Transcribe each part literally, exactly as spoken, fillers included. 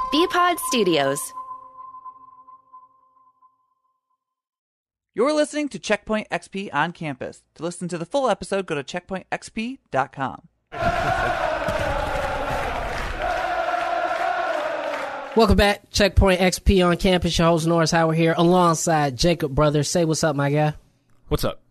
B-Pod Studios. You're listening to Checkpoint X P on campus. To listen to the full episode, go to checkpoint x p dot com. Welcome back, Checkpoint X P on campus. Your host Norris Howard here, alongside Jacob Brothers. Say what's up, my guy. What's up?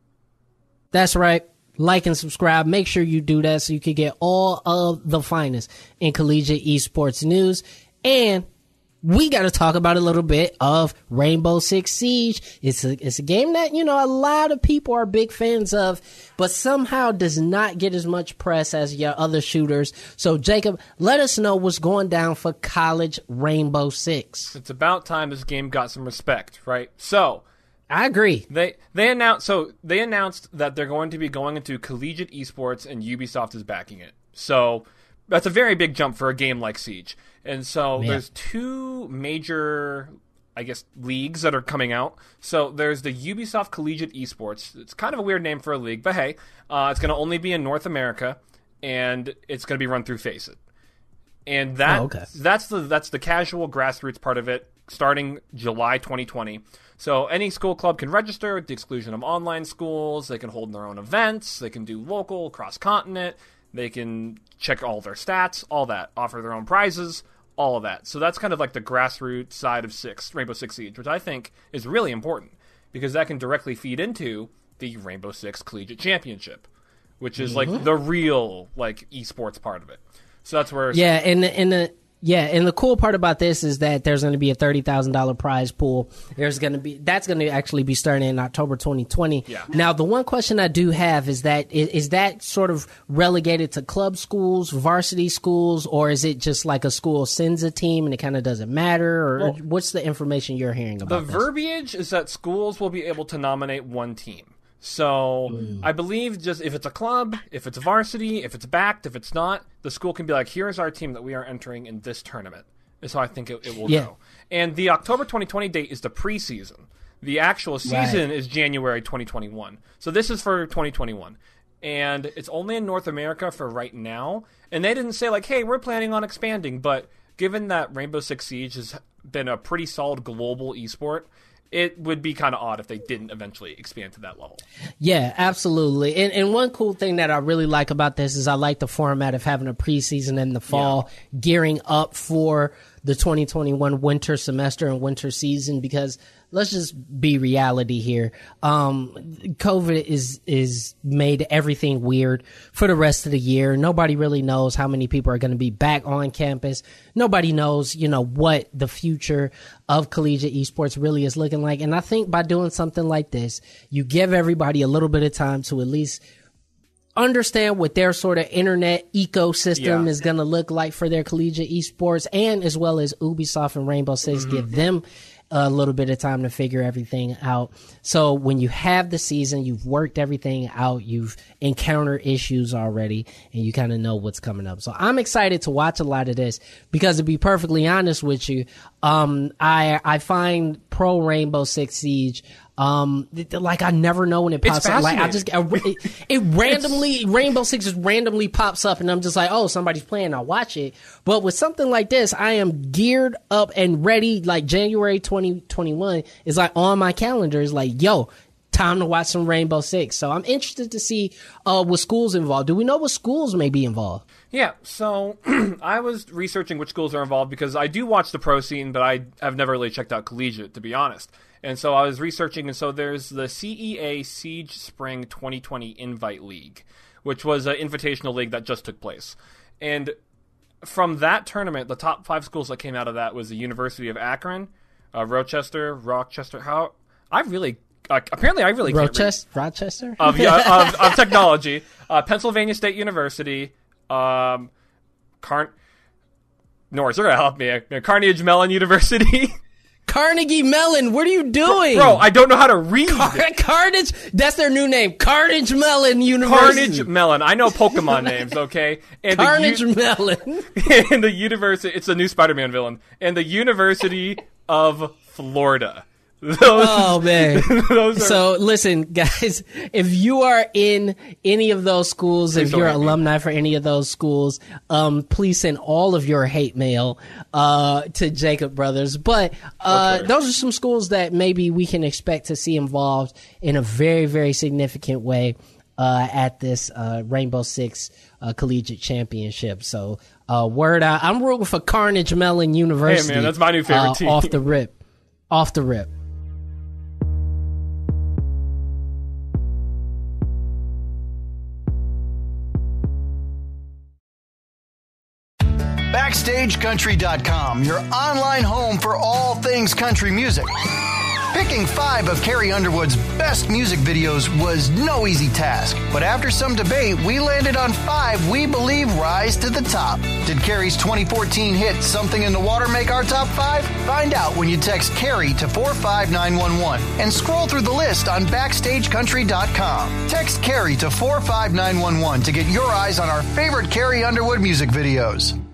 That's right. Like and subscribe. Make sure you do that so you can get all of the finest in collegiate esports news. And we got to talk about a little bit of Rainbow Six Siege. It's a, it's a game that, you know, a lot of people are big fans of, but somehow does not get as much press as your other shooters. So, Jacob, let us know what's going down for college Rainbow Six. It's about time this game got some respect, right? So, I agree. They they announced so they announced that they're going to be going into collegiate esports, and Ubisoft is backing it. So that's a very big jump for a game like Siege. And so Yeah. there's two major, I guess, leagues that are coming out. So there's the Ubisoft Collegiate Esports. It's kind of a weird name for a league, but hey, uh, it's going to only be in North America, and it's going to be run through Faceit. And that Oh, okay. that's the that's the casual grassroots part of it, starting July twenty twenty. So any school club can register with the exclusion of online schools. They can hold their own events. They can do local, cross-continent. They can check all their stats, all that, offer their own prizes, all of that. So that's kind of like the grassroots side of Six, Rainbow Six Siege, which I think is really important because that can directly feed into the Rainbow Six Collegiate Championship, which is Mm-hmm. like the real like esports part of it. So that's where Yeah, and the, and the yeah, and the cool part about this is that there's going to be a thirty thousand dollars prize pool. There's going to be that's going to actually be starting in October twenty twenty. Yeah. Now, the one question I do have is that is, is that sort of relegated to club schools, varsity schools, or is it just like a school sends a team and it kind of doesn't matter? Or Well, what's the information you're hearing the about this? verbiage is that schools will be able to nominate one team. So Mm. I believe just if it's a club, if it's varsity, if it's backed, if it's not, the school can be like, here's our team that we are entering in this tournament. Is how I think it, it will Yeah. go. And the October twenty twenty date is the preseason. The actual season Right. is January twenty twenty-one. So this is for twenty twenty-one. And it's only in North America for right now. And they didn't say like, hey, we're planning on expanding. But given that Rainbow Six Siege has been a pretty solid global esport, it would be kind of odd if they didn't eventually expand to that level. Yeah, absolutely. And and one cool thing that I really like about this is I like the format of having a preseason in the fall, gearing up for the twenty twenty-one winter semester and winter season, because let's just be reality here. Um, COVID is is made everything weird for the rest of the year. Nobody really knows how many people are going to be back on campus. Nobody knows, you know, what the future of collegiate esports really is looking like. And I think by doing something like this, you give everybody a little bit of time to at least understand what their sort of internet ecosystem Yeah. is going to look like for their collegiate esports, and as well as Ubisoft and Rainbow Six Mm-hmm. give them a little bit of time to figure everything out. So when you have the season, you've worked everything out, you've encountered issues already, and you kind of know what's coming up. So I'm excited to watch a lot of this because, to be perfectly honest with you, um, I I find pro Rainbow Six Siege Um, th- like I never know when it It's pops up. Like I just, I, it, it randomly, Rainbow Six just randomly pops up, and I'm just like, oh, somebody's playing. I'll watch it. But with something like this, I am geared up and ready. Like January twenty twenty-one is like on my calendar. It's like, yo, time to watch some Rainbow Six. So I'm interested to see uh, what schools involved. Do we know what schools may be involved? Yeah, so I was researching which schools are involved because I do watch the pro scene, but I have never really checked out collegiate, to be honest. And so I was researching, and so there's the C E A Siege Spring twenty twenty Invite League, which was an invitational league that just took place. And from that tournament, the top five schools that came out of that was the University of Akron, uh, Rochester, Rochester. How I really uh, apparently I really can't read. Rochester, Rochester of, yeah, of, of technology, uh, Pennsylvania State University, um, Car- Norris, you're gonna help me. Uh, Carnegie Mellon University. Carnegie Mellon. What are you doing, Bro, I don't know how to read. Car- Carnage. That's their new name. Carnage Mellon University. Carnage Mellon. I know Pokemon names, okay? And Carnage the U- Mellon. and the university. It's a new Spider-Man villain. And the University of Florida. Those, Oh man! those are, So listen, guys, if you are in any of those schools, if don't you're hate me. alumni for any of those schools, um, please send all of your hate mail uh, to Jacob Brothers. But uh, Twitter. those are some schools that maybe we can expect to see involved in a very, very significant way uh, at this uh, Rainbow Six uh, Collegiate Championship. So uh, word out, I'm rooting for Carnage Mellon University. Hey, man, that's my new favorite uh, team. Off the rip, off the rip. Backstage Country dot com, your online home for all things country music. Picking five of Carrie Underwood's best music videos was no easy task, but after some debate, we landed on five we believe rise to the top. Did Carrie's twenty fourteen hit Something in the Water make our top five? Find out when you text Carrie to four five nine one one and scroll through the list on Backstage Country dot com. Text Carrie to four five nine one one to get your eyes on our favorite Carrie Underwood music videos.